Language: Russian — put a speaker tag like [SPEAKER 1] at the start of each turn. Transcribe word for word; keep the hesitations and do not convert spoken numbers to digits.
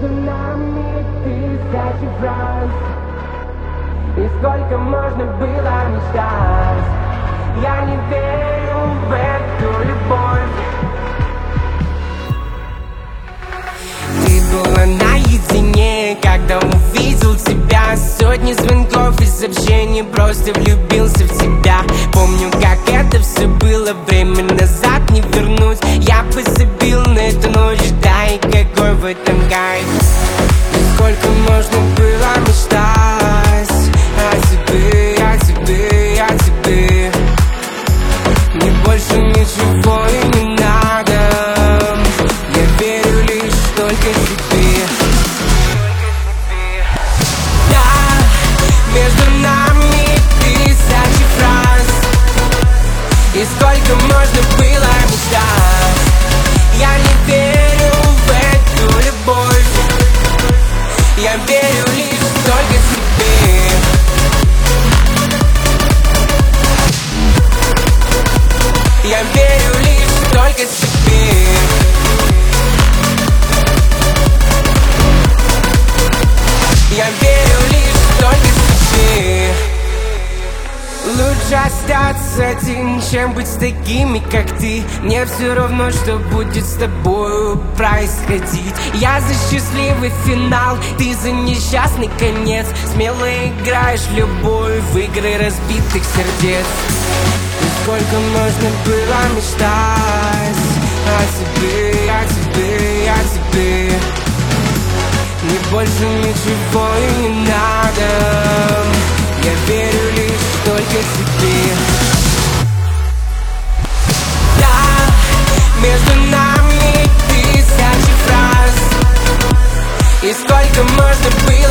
[SPEAKER 1] Между нами тысячи фраз, и сколько можно было мечтать. Я не верю в эту любовь. Ты была наедине, когда увидел тебя. Сотни звонков и сообщений, просто влюбился в тебя. Помню, как это все было, время назад не вернуть. Я бы забил на эту ночь, да и какой в этом кайф. Сколько можно было мечтать о тебе, о тебе, о тебе. Мне больше ничего и не надо. Я верю лишь только тебе. Да, между нами тысячи фраз, и сколько можно было мечтать. Я не верю в эту любовь. Я верю лишь только тебе. Я верю лишь только тебе. Я верю лишь только тебе. Лучше остаться один, чем быть с такими, как ты. Мне все равно, что будет с тобою происходить. Я за счастливый финал, ты за несчастный конец. Смело играешь в любовь, в игры разбитых сердец. И сколько можно было мечтать о тебе, о тебе, о тебе. Мне больше ничего и не надо. Я верю лишь только тебе. Да, между нами тысячи фраз, и сколько можно было